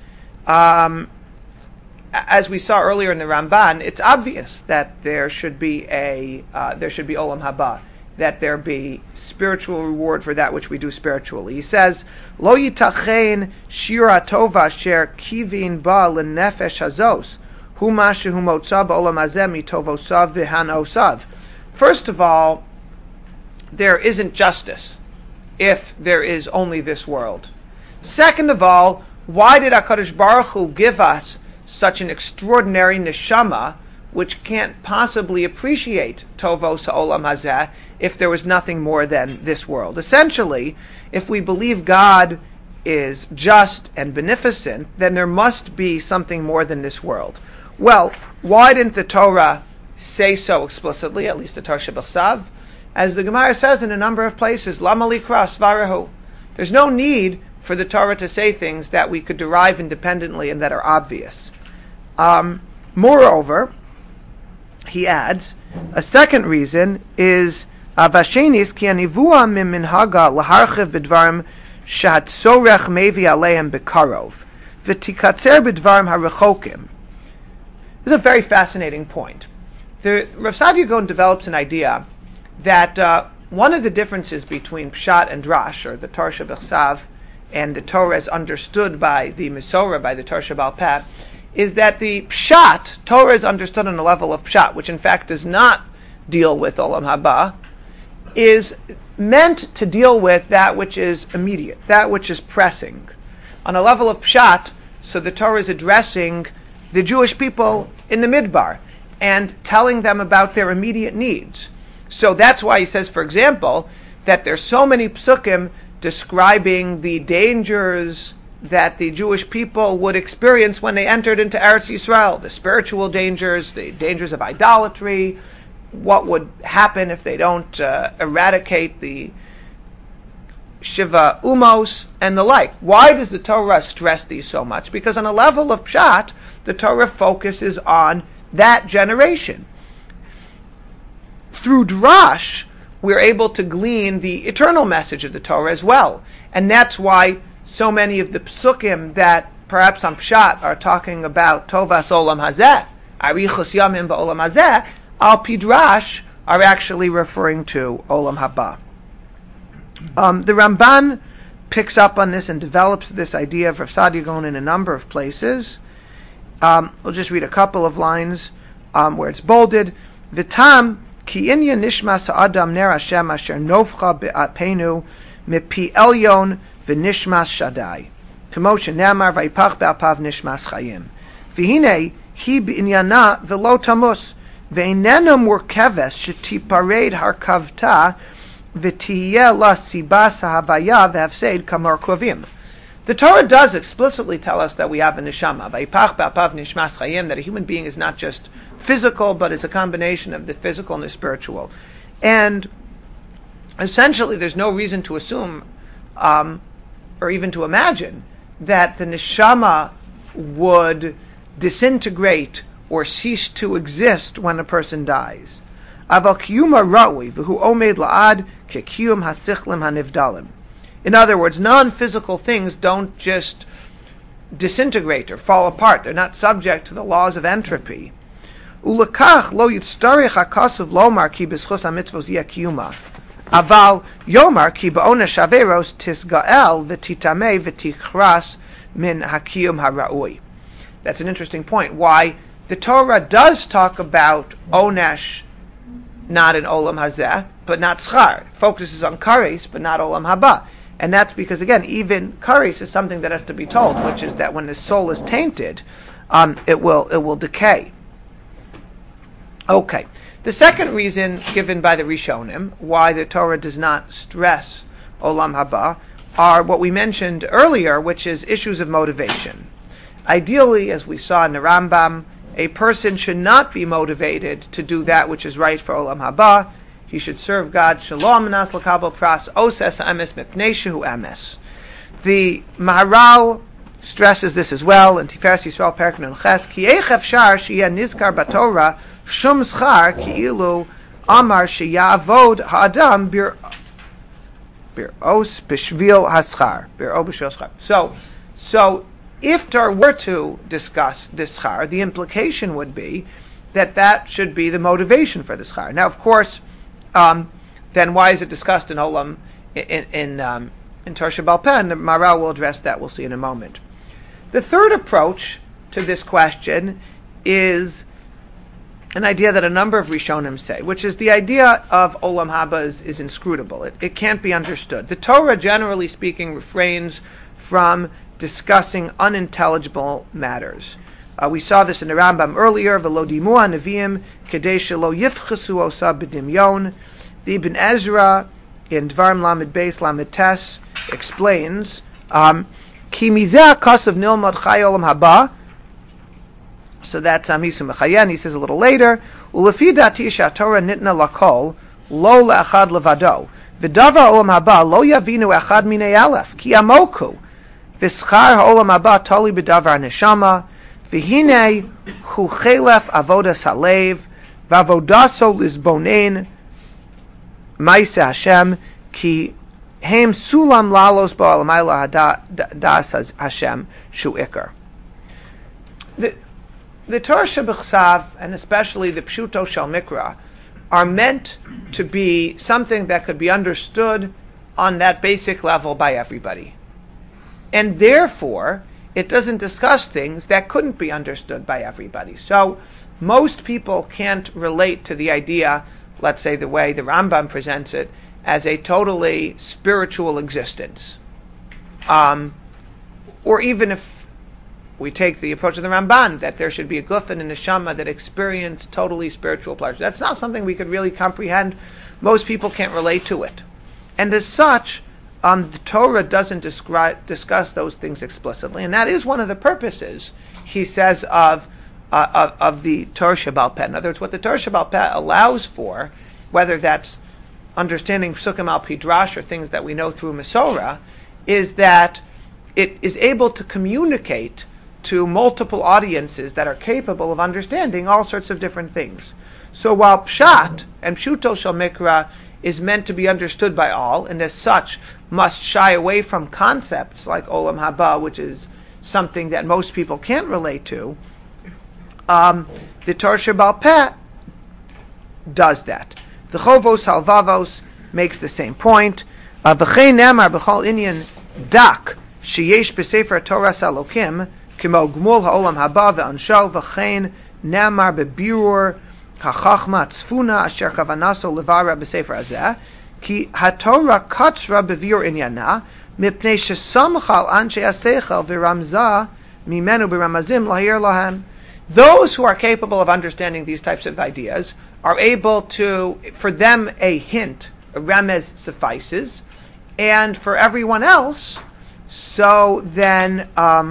Speaker 1: As we saw earlier in the Ramban, it's obvious that there should be Olam Haba, that there be spiritual reward for that which we do spiritually. He says, Lo yitachein shira tova sher kivin ba lenefesh hazos, hu mashu motza ba'olam hazeh mitovosav v'hanosav. First of all, there isn't justice if there is only this world. Second of all, why did HaKadosh Baruch Hu give us such an extraordinary neshama which can't possibly appreciate tovos ha'olam hazeh if there was nothing more than this world. Essentially, if we believe God is just and beneficent, then there must be something more than this world. Well, why didn't the Torah say so explicitly, at least the Torah Shebechsav? As the Gemara says in a number of places, Lama likra svarahu. There's no need for the Torah to say things that we could derive independently and that are obvious. Moreover, he adds, a second reason is Avashenis ki anivua minhaga laharchiv b'dvarim shatzorech mevi aleim bekarov v'tikatzer b'dvarim harechokim. This is a very fascinating point. Rav Saadia Gaon develops an idea that one of the differences between Pshat and Drash, or the Torah Shebechsav, and the Torah as understood by the Mesorah, by the Torah Shebal Peh, is that the Pshat, Torah is understood on a level of Pshat, which in fact does not deal with Olam Haba, is meant to deal with that which is immediate, that which is pressing. On a level of Pshat, so the Torah is addressing the Jewish people in the Midbar and telling them about their immediate needs. So that's why he says, for example, that there's so many psukim describing the dangers that the Jewish people would experience when they entered into Eretz Yisrael, the spiritual dangers, the dangers of idolatry, what would happen if they don't eradicate the Shiva Umos, and the like. Why does the Torah stress these so much? Because on a level of Pshat, the Torah focuses on that generation. Through Drash, we're able to glean the eternal message of the Torah as well. And that's why so many of the psukim that perhaps on Pshat are talking about Tovas Olam Hazeh, Arichos Yamim Ba'olam Hazeh, Al Pi Drash are actually referring to Olam Haba. The Ramban picks up on this and develops this idea of Rav Saadia Gaon in a number of places. We'll just read a couple of lines where it's bolded. V'tam ki inya nishmas ha'adam ner Hashem asher nofcha be'apenu mipi elyon v'nishmas shadai. K'moshe ne'amar v'yipach be'apav nishmas chayim. V'hinei hi b'inyana v'lo tamus v'einena murkeves shetipared harkavta v'tiyeh la sibas ha'havaya v'hafseid kamar kovim. The Torah does explicitly tell us that we have a neshama, v'yipach be'apav nishmas chayim, that a human being is not just physical, but is a combination of the physical and the spiritual. And essentially there's no reason to assume, or even to imagine, that the neshama would disintegrate or cease to exist when a person dies. Aval kiyuma ra'ui v'hu omed la'ad kekiyum hasichlim hanivdalim. In other words, non-physical things don't just disintegrate or fall apart. They're not subject to the laws of entropy. Ulekach lo yitztarich hakasuv lomar ki b'schus hamitzvos yeh kiyuma. Aval yomar ki ba'onesh averos tisgael v'titamei v'tichras min hakiyum hara'ui. That's an interesting point. Why the Torah does talk about onesh, not in Olam Hazeh, but not schar. It focuses on kares, but not Olam Haba. And that's because, again, even kares is something that has to be told, which is that when the soul is tainted, it will decay. Okay. The second reason given by the Rishonim why the Torah does not stress Olam Haba are what we mentioned earlier, which is issues of motivation. Ideally, as we saw in the Rambam, a person should not be motivated to do that which is right for Olam Haba. He should serve God. Shalom nas l'kabel pras oses emes mipnei shehu emes. The Maharal stresses this as well in Tiferes Yisrael Perek Nun Ches. Ki eich efshar sheyeh nizkar b'Torah shum schar ki'ilu amar sheyavod ha'adam bir os b'shvil haschar. Bir o b'shvil haschar. So if Torah were to discuss this schar, the implication would be that should be the motivation for the schar. Now, of course, then why is it discussed in Olam in Torah Shebal Peh? And the Maharal will address that. We'll see in a moment. The third approach to this question is an idea that a number of Rishonim say, which is the idea of Olam Haba is inscrutable. It can't be understood. The Torah, generally speaking, refrains from discussing unintelligible matters. We saw this in the Rambam earlier. V'lo dimua neviim kedei shelo yifchesu osa b'dimyon. The Ibn Ezra in Dvarim Lamed Beis Lamed Tes explains ki mizeh kasav nilmad chay olam haba. So that's Amisu Mechayen. He says a little later, Ulefi dati Torah nitna lakol lo le'achad levado. V'davar olam haba lo yavinu echad minei aleph ki amoku. V'schar ha'olam haba toli b'davar neshama. V'hinei hu chelef avodas halev. V'avodaso lizbonein ma'aseh Hashem ki hem sulam lalos ba'alamayla hadas Hashem shu ikar. The Torah Shebechsav, and especially the Pshuto Shel Mikra, are meant to be something that could be understood on that basic level by everybody. And therefore, it doesn't discuss things that couldn't be understood by everybody. So, most people can't relate to the idea, let's say the way the Rambam presents it, as a totally spiritual existence. Or even if we take the approach of the Ramban, that there should be a guf and a neshama that experience totally spiritual pleasure. That's not something we could really comprehend. Most people can't relate to it. And as such, the Torah doesn't discuss those things explicitly. And that is one of the purposes, he says, of the Torah Shebaal Peh. In other words, what the Torah Shebaal Peh allows for, whether that's understanding Psukim al Pidrash or things that we know through Masorah, is that it is able to communicate to multiple audiences that are capable of understanding all sorts of different things. So while Pshat and Pshuto Shel Mikra is meant to be understood by all, and as such must shy away from concepts like Olam Haba, which is something that most people can't relate to, the Torah Shebaal Peh does that. The Chovos Halvavos makes the same point. V'chein nemar b'chol inyan dak sheyesh b'sefer Torah Salokim Kimo Gmul Ha'olam Haba Ve'ansho V'chein Nemar Be'birur HaChachma Tzfuna Asher Kavanaso Levara B'Sefer Hazeh Ki HaTorah Katzra B'Vir Inyana Mipnei Shesamchal Anshe Asechel V'Ramza Mimenu B'Ramazim Lahir Lahem. Those who are capable of understanding these types of ideas are able to, for them a hint, a remez suffices, and for everyone else, so then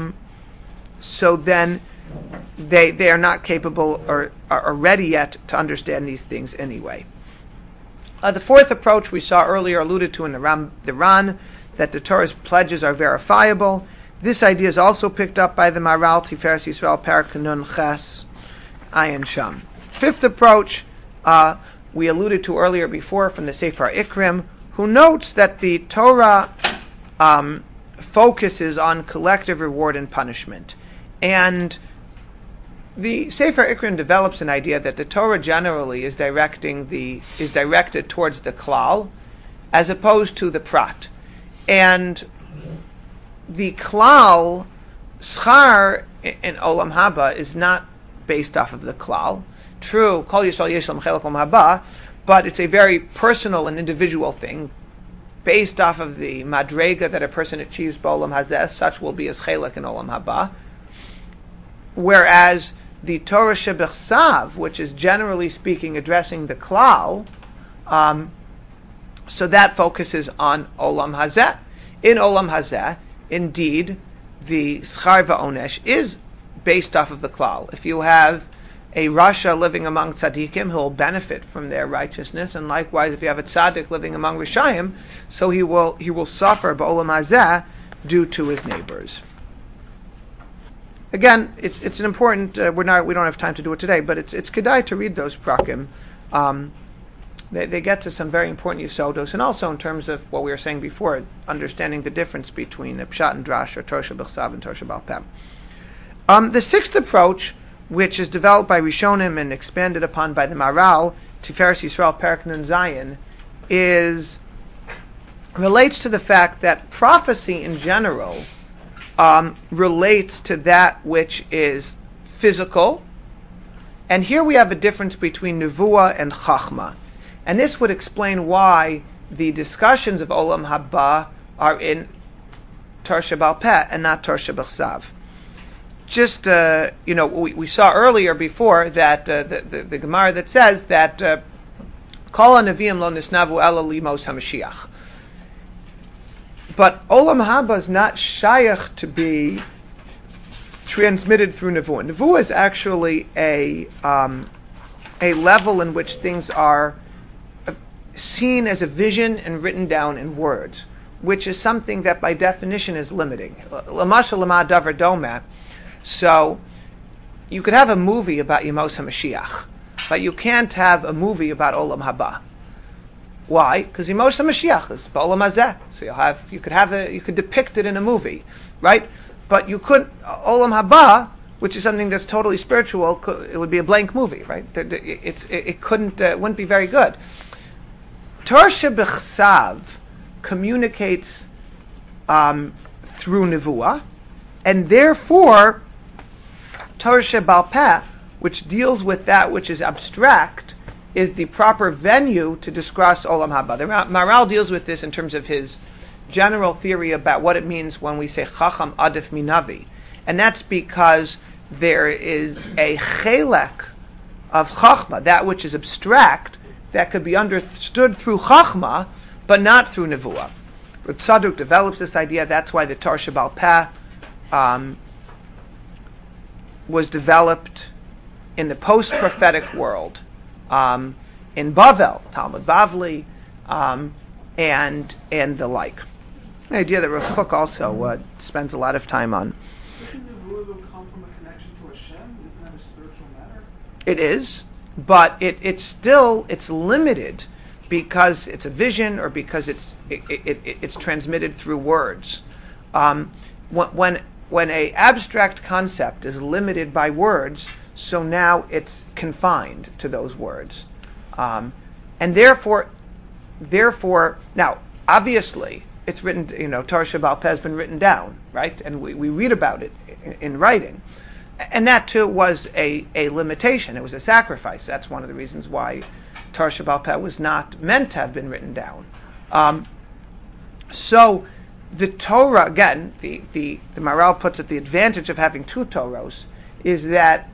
Speaker 1: they are not capable or are ready yet to understand these things anyway. The fourth approach we saw earlier, alluded to in the Ran, that the Torah's pledges are verifiable. This idea is also picked up by the Maharal Tiferes Yisrael Perek Nun Ches Ayin Sham. Fifth approach we alluded to earlier before from the Sefer Ikrim, who notes that the Torah focuses on collective reward and punishment. And the Sefer Ikrim develops an idea that the Torah generally is directed towards the klal as opposed to the prat. And the klal, schar in Olam Haba, is not based off of the klal. True, Kol Yisrael Yeshem Chelek Olam Haba, but it's a very personal and individual thing, based off of the madrega that a person achieves b'olam hazeh, such will be his chelek in Olam Haba. Whereas the Torah Shebechsav, which is generally speaking addressing the klal, so that focuses on Olam Hazeh. In Olam Hazeh, indeed, the Schar Va'onesh is based off of the klal. If you have a Rasha living among tzaddikim, he'll benefit from their righteousness, and likewise, if you have a tzaddik living among Rishayim, so he will suffer b'olam hazeh due to his neighbors. Again, it's an important. We don't have time to do it today, but it's kedai to read those prakim. They get to some very important yisodos, and also in terms of what we were saying before, understanding the difference between Pshat and Drash, or Torah Shebechsav and Torah Shebaal Peh. The sixth approach, which is developed by Rishonim and expanded upon by the Maharal, Tiferes Yisrael Perek Nun Zayin, relates to the fact that prophecy in general relates to that which is physical, and here we have a difference between Nevuah and Chachma. And this would explain why the discussions of Olam Haba are in Torah Shebaal Peh and not Torah Shebechsav. just we saw earlier before that the Gemara that says that Kol HaNeviim lo nisnavu ela limos HaMashiach. But Olam Haba is not shayach to be transmitted through Nevuah. Nevuah is actually a level in which things are seen as a vision and written down in words, which is something that by definition is limiting. L'mashal l'ma davar domeh. So you could have a movie about Yemos HaMashiach, but you can't have a movie about Olam Haba. Why? Because Yemos HaMashiach is Ba'olam Hazeh. So you could depict it in a movie, right? But you could Olam Haba, which is something that's totally spiritual. It would be a blank movie, right? It wouldn't be very good. Torah Shebechsav communicates through Nevuah, and therefore Torah Shebal Peh, which deals with that which is abstract, is the proper venue to discuss Olam Haba. The Maharal deals with this in terms of his general theory about what it means when we say Chacham Adif Minavi, and that's because there is a chelek of Chachma, that which is abstract, that could be understood through Chachma, but not through Nevuah. Reb Tzadok develops this idea. That's why the Torah Shebal Peh was developed in the post-prophetic world, in Bavel, Talmud Bavli, and the like. An idea that Rav Kook also spends a lot of time on.
Speaker 4: Doesn't Nevuah come from a connection to Hashem? Isn't that a spiritual matter?
Speaker 1: It is, but it's limited because it's a vision or because it's transmitted through words. When a abstract concept is limited by words, so now it's confined to those words, and therefore, now obviously it's written. Torah Shebal Peh has been written down, right, and we read about it in writing, and that too was a limitation. It was a sacrifice. That's one of the reasons why Torah Shebal Peh was not meant to have been written down. So the Torah, again, the Maharal puts it, the advantage of having two Torahs is that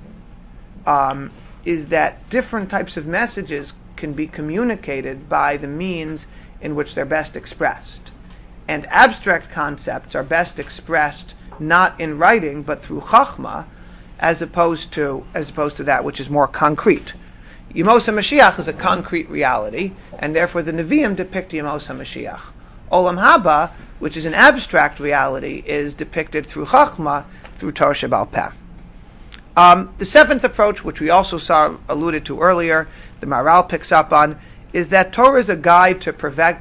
Speaker 1: different types of messages can be communicated by the means in which they're best expressed. And abstract concepts are best expressed not in writing but through Chachma, as opposed to that which is more concrete. Yemos HaMashiach is a concrete reality, and therefore the Nevi'im depict Yemos HaMashiach. Olam Haba, which is an abstract reality, is depicted through Chachma, through Torah Shebal Peh. The seventh approach, which we also alluded to earlier, the Maharal picks up on, is that Torah is a guide to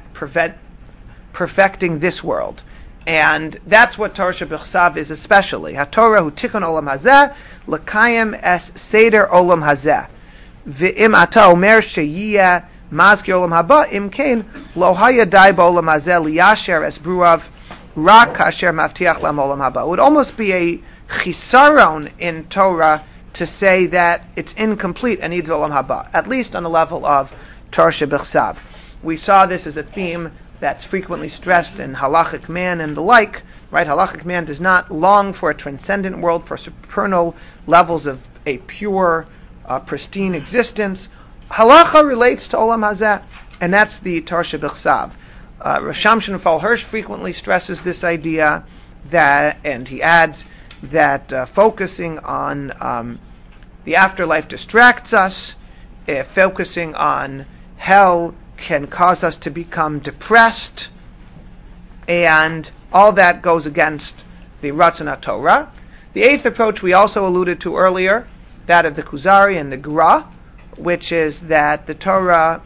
Speaker 1: perfecting this world. And that's what Torah Shebechsav is especially. HaTorah hu tikun olam hazeh, l'kayim es seder olam hazeh. V'im ata omer sheyiyeh mazkir olam haba, im kein lo haya dai b'olam hazeh liyasher es bruav rak kasher mavtiach lam olam haba. It would almost be a chisaron in Torah to say that it's incomplete and needs olam haba, at least on the level of Torah Shebechsav. We saw this as a theme that's frequently stressed in halachic man and the like, right? Halachic man does not long for a transcendent world, for supernal levels of a pure, pristine existence. Halacha relates to Olam Hazeh, and that's the Torah Shebechsav. Rav Shamshon Fal Hirsch frequently stresses this idea, and he adds that focusing on the afterlife distracts us, focusing on hell can cause us to become depressed, and all that goes against the Ratzon HaTorah. The eighth approach we also alluded to earlier, that of the Kuzari and the Gra, which is that the Torah's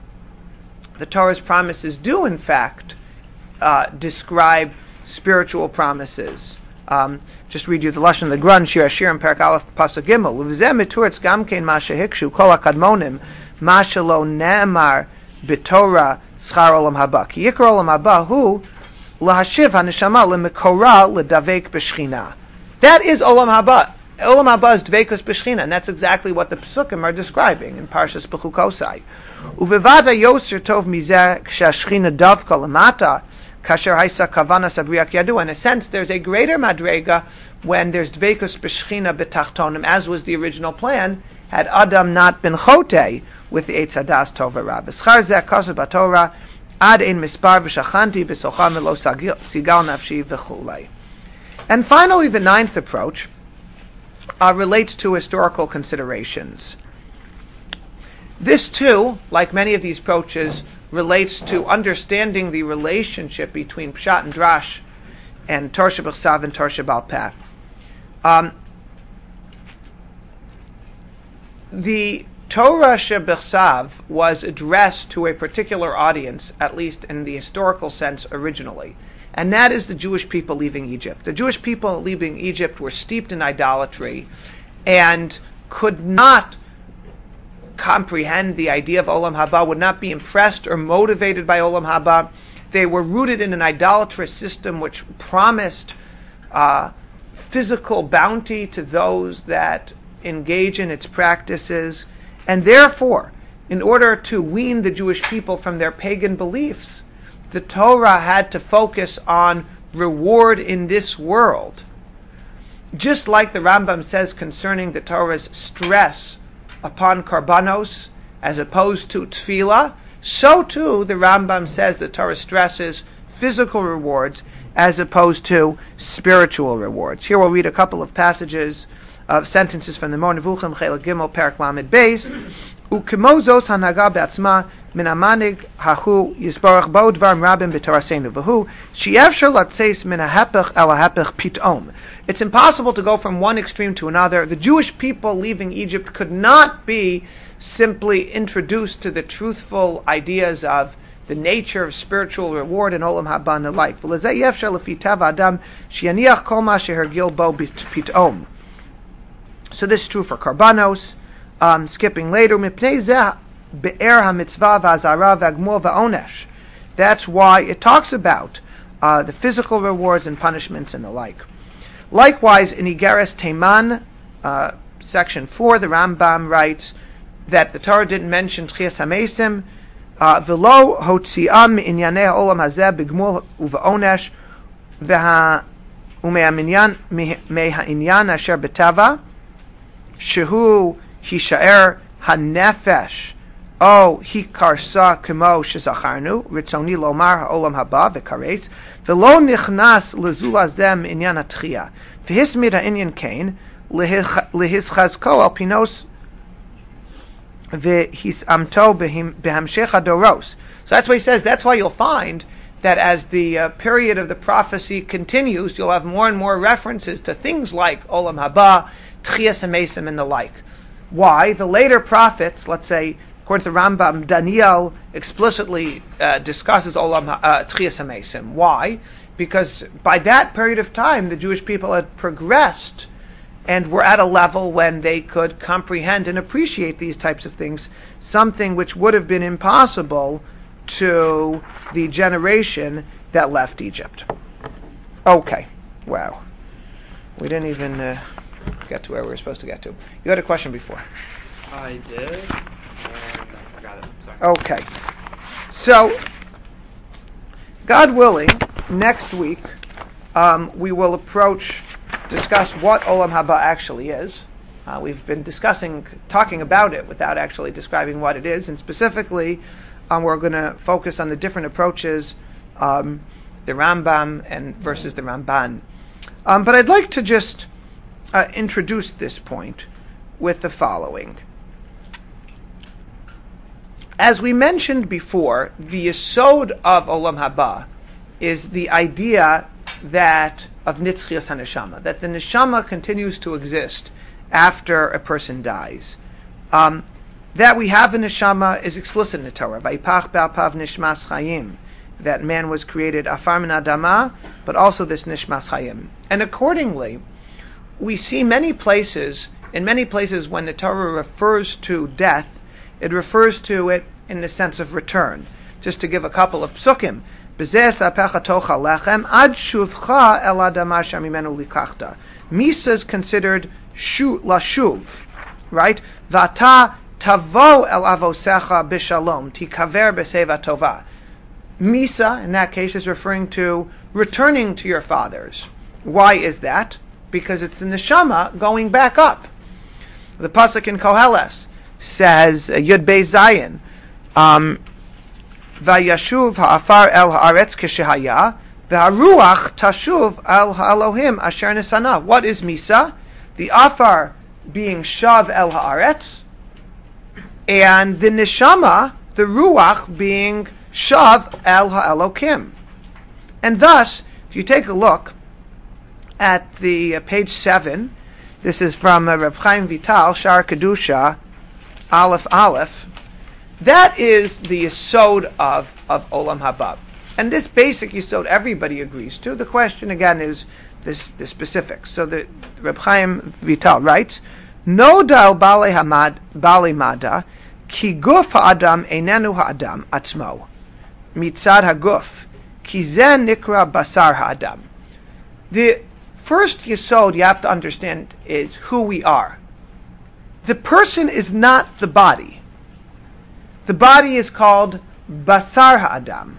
Speaker 1: promises do in fact describe spiritual promises. Just read you the lashon of the Gra in Shir Hashirim Perek Aleph Pasuk Gimel. V'zeh mituretz gam kein ma shehikshu kol hakadmonim ma shelo ne'emar b'Torah schar olam haba. Ki yikra olam haba hu lahashiv haneshama lemekora ledavek b'shchina. That is olam haba. Olam haba is dvekus b'shchina, and that's exactly what the Pesukim are describing in Parshas Bechukosai. Uvevada yoser tov mizeh k'shashchina davka lemata kasher haisa kavanas abriyak yadu. In a sense, there's a greater madrega when there's dveikus b'shchina b'tachtonim, as was the original plan, had Adam not been chote with the Eitz Hadas Tov Ra. V'schar zeh kasav b'Torah ad ein mispar v'shachanti v'socha melo sigal nafshi v'chulei. And finally, the ninth approach relates to historical considerations. This too, like many of these approaches, relates to understanding the relationship between Pshat and Drash and Torah Shebechsav and Torah Shebal Peh. The Torah Shebechsav was addressed to a particular audience, at least in the historical sense originally, and that is the Jewish people leaving Egypt. The Jewish people leaving Egypt were steeped in idolatry and could not comprehend the idea of Olam Haba, would not be impressed or motivated by Olam Haba. They were rooted in an idolatrous system which promised physical bounty to those that engage in its practices, and therefore, in order to wean the Jewish people from their pagan beliefs, the Torah had to focus on reward in this world. Just like the Rambam says concerning the Torah's stress upon karbanos as opposed to tefillah, so too the Rambam says the Torah stresses physical rewards as opposed to spiritual rewards. Here we'll read a couple of passages of sentences from the Mor Nevuchim, Chelek Gimel, Perek Lamed Beis. Ukemo zos hanaga be'atzma min hamanig hahu yisbarach bo dvarim rabim b'torasenu v'hu she'efshar latzeis min hahepech el hahepech pitom. It's impossible to go from one extreme to another. The Jewish people leaving Egypt could not be simply introduced to the truthful ideas of the nature of spiritual reward and Olam Haba and the like. V'lezeh yefshar lefi teva adam she'yaniach kol ma shehergil bo pitom. So this is true for karbanos. Skipping later, mipnei zeh be'er ha-mitzvah v'azara v'agmur v'onesh. That's why it talks about the physical rewards and punishments and the like. Likewise, in Igeres Teiman, section 4, the Rambam writes that the Torah didn't mention Tchias HaMesim, v'lo hotzi'am inyanei ha'olam hazeh b'gmur u'v'onesh u'me'ha'inyan asher b'tava shehu hishaer hanefesh o hikarsa kemo shezacharnu ritzoni lomar ha'olam haba v'kares v'lo nichnas lezula zem inyan atchia v'hismid ha'inyan kain lehischazko al pinos v'hisamto behamshech hadoros. So that's what he says. That's why you'll find that as the period of the prophecy continues, you'll have more and more references to things like Olam Haba, Tchias HaMesim, and the like. Why? The later prophets, let's say, according to the Rambam, Daniel explicitly discusses Tchias HaMesim. Why? Because by that period of time, the Jewish people had progressed and were at a level when they could comprehend and appreciate these types of things, something which would have been impossible to the generation that left Egypt. Okay. Wow. We didn't even get to where we were supposed to get to. You had a question before.
Speaker 5: I did, and I forgot it. Sorry.
Speaker 1: Okay. So, God willing, next week we will discuss what Olam Haba actually is. We've been talking about it without actually describing what it is, and specifically we're going to focus on the different approaches, the Rambam and versus the Ramban. But I'd like to just introduce this point with the following. As we mentioned before, the yesod of Olam Haba is the idea that of Nitzchias HaNeshama, that the Neshama continues to exist after a person dies. That we have a Neshama is explicit in the Torah. Vayipach be'apav nishmas chayim. That man was created afar min adama, but also this nishmas chayim. And accordingly, we see in many places when the Torah refers to death, it refers to it in the sense of return. Just to give a couple of psukim. Misa is considered lashuv, right? Vata tavo el avosecha b'shalom tikaver b'seva tova. Misa, in that case, is referring to returning to your fathers. Why is that? because it's the neshama going back up. The pasuk in Koheles says, Yud Beis Zayin, Vayashuv ha'afar el haaretz keshehaya, v'haruach tashuv el ha'elohim asher nesana. What is Misa? The afar being shav el haaretz, and the neshama, the ruach, being shav el ha'elokim. And thus, if you take a look at the page 7, this is from Reb Chaim Vital, Shar Kedusha, Aleph Aleph. That is the yesod of Olam Haba. And this basic yesod everybody agrees to. The question again is the specifics. So the Reb Chaim Vital writes, No dal bale hamad bale mada ki guf ha'adam einenu ha'adam atzmo mitzad haguf ki zen nikra basar ha'adam. The first yesod you have to understand is who we are. The person is not the body. The body is called basar ha'adam.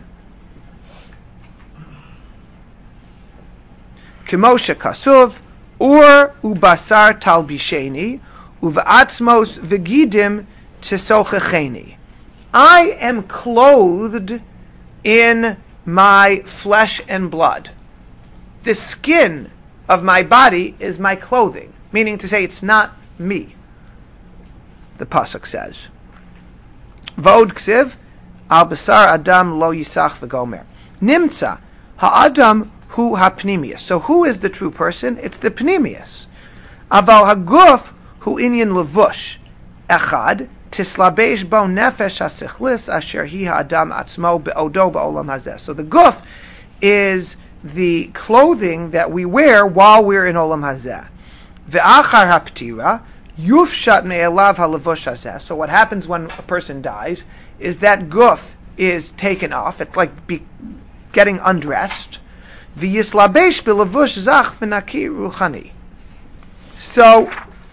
Speaker 1: Kemoshe kasuv ur ubasar talbisheni uva'atzmos v'gidim tsochecheni. I am clothed in my flesh and blood. The skin of my body is my clothing, meaning to say it's not me. The pasuk says, V'od ksiv al basar adam lo yisach v'gomer nimtza ha'adam hu ha'pnimius. So who is the true person? It's the pnimius. Aval haguf hu inyan levush echad tislabesh bo nefesh hasichlis asher hi ha'adam atzmo be'odo ba'olam hazeh. So the guf is the clothing that we wear while we're in Olam Hazeh. Ve'achar ha'ptira yufshat me'elav ha'levush hazeh. So what happens when a person dies is that guf is taken off. It's like getting undressed. V'yislabesh b'levush zach v'naki ruchani. So,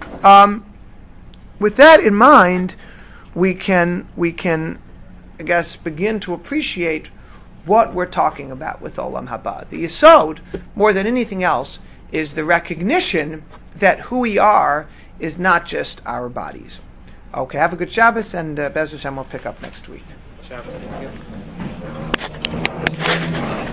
Speaker 1: with that in mind, we can, I guess, begin to appreciate what we're talking about with Olam Haba. The Yesod, more than anything else, is the recognition that who we are is not just our bodies. Okay, have a good Shabbos, and Be'ez Hashem will pick up next week.
Speaker 5: Shabbos, thank you.